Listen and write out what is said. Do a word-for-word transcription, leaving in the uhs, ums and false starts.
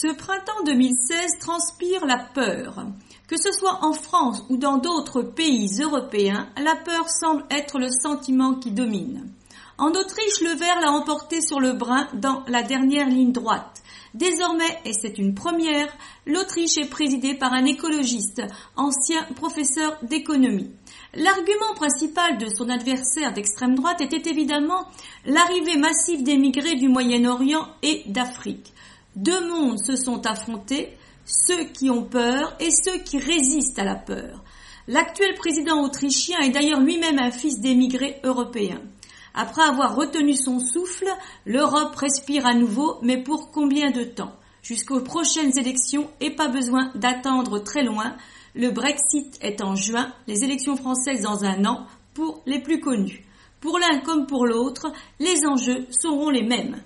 Ce printemps deux mille seize transpire la peur. Que ce soit en France ou dans d'autres pays européens, la peur semble être le sentiment qui domine. En Autriche, le vert l'a emporté sur le brun dans la dernière ligne droite. Désormais, et c'est une première, l'Autriche est présidée par un écologiste, ancien professeur d'économie. L'argument principal de son adversaire d'extrême droite était évidemment l'arrivée massive d'émigrés du Moyen-Orient et d'Afrique. Deux mondes se sont affrontés, ceux qui ont peur et ceux qui résistent à la peur. L'actuel président autrichien est d'ailleurs lui-même un fils d'émigrés européens. Après avoir retenu son souffle, l'Europe respire à nouveau, mais pour combien de temps? Jusqu'aux prochaines élections et pas besoin d'attendre très loin. Le Brexit est en juin, les élections françaises dans un an, pour les plus connus. Pour l'un comme pour l'autre, les enjeux seront les mêmes.